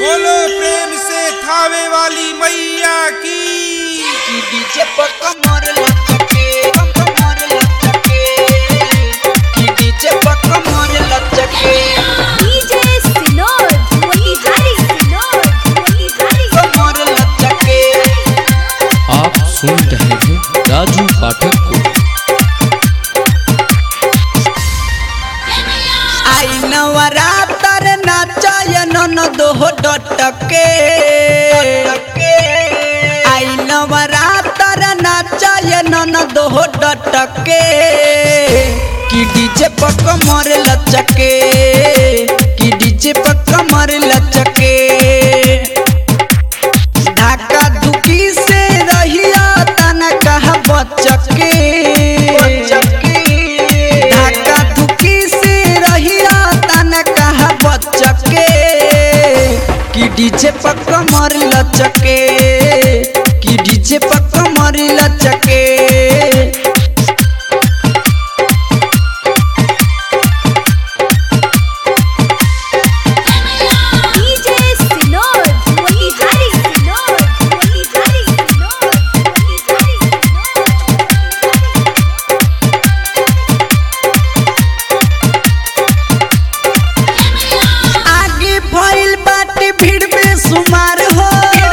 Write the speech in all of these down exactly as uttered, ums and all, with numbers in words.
बोलो प्रेम से थावे वाली मैया की। की डीजे पर कमर लचके कमर लचके की डीजे पर कमर लचके डीजे सिनोर मोतिहारी सिनोर मोतिहारी कमर लचके। आप सुन रहे हैं राजू पाठक को। आई नवरात्र नाचयन न दोह डटके आई नवरात्र नाचयन न दोह डटके की डीजे पर कमर लचके की डीजे पर कमर लचके। ढाका धुकी से रहिया तना कहा बचके ढाका धुकी से रहिया तना कहा बचके की डीजे पर कमर लचके की डीजे पर कमर लचके। डीजे सिनोर मोतिहारी सिनोर मोतिहारी सिनोर मोतिहारी आगे भइल बाटे भीड़ में सुमार हो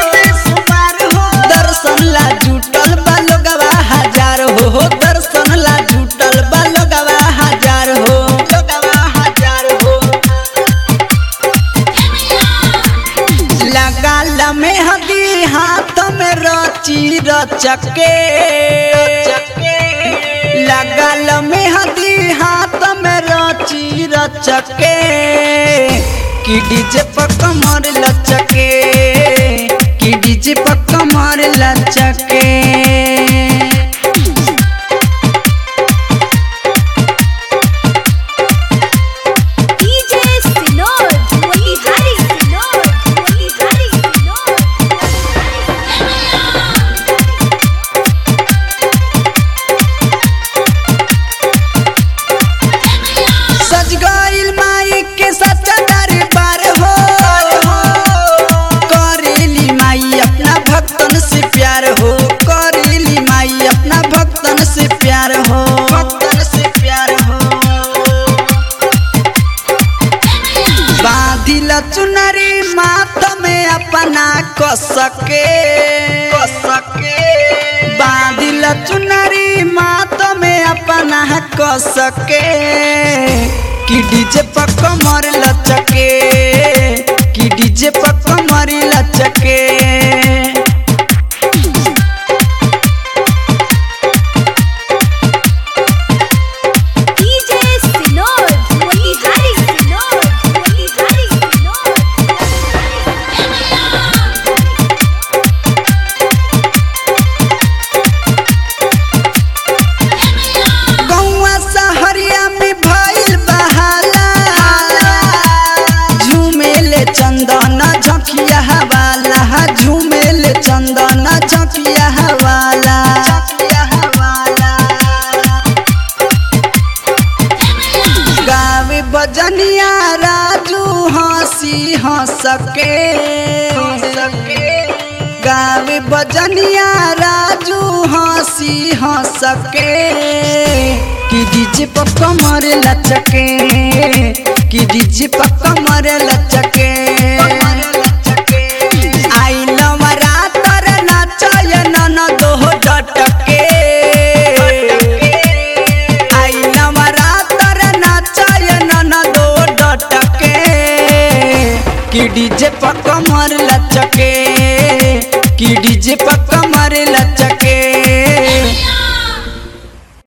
दर्शन ला जुटल बा लोगवा हजार हो दर्शन ला जुटल बा लोगवा हजार हो लोगवा हजार हो। लगा ला मेहंदी हाथ में रची रचके लगा ला मेहंदी हाथ में रची रचके की डीजे पर कमर लचके की डीजे पर कमर लचके। डीजे सिनोर मोतिहारी सिनोर मोतिहारी सिनोर सज गइल माई के सच्चा दरबार हो करेली माई अपना भक्तन से प्यार हो करेली माई अपना भक्तन से प्यार हो भक्तन से प्यार हो। बांधिल चुनरी माथ में अपना कसके कसके बांधिल चुनरी माथ में अपना कसके की डीजे पर कमर लचके की डीजे पर कमर लचके। डीजे सिनोर मोतिहारी सिनोर मोतिहारी सिनोर गौवा सहरिया में भइल बहाला झूमेले चंदन झकिया हवाला झूमेले चंदन झकिया हवाला झकिया हवाला। गावे बजनिया राजू हंसी हंसके गावे बजनिया राजू हंसी हंसके की डीजे पर कमर लचके की डीजे पर कमर लचके। आई नवरात्र नाचयन न दोह डटके आई नवरात्र नाचयन न दोह डटके की डीजे पर कमर लचके की डीजे पर कमर लचके।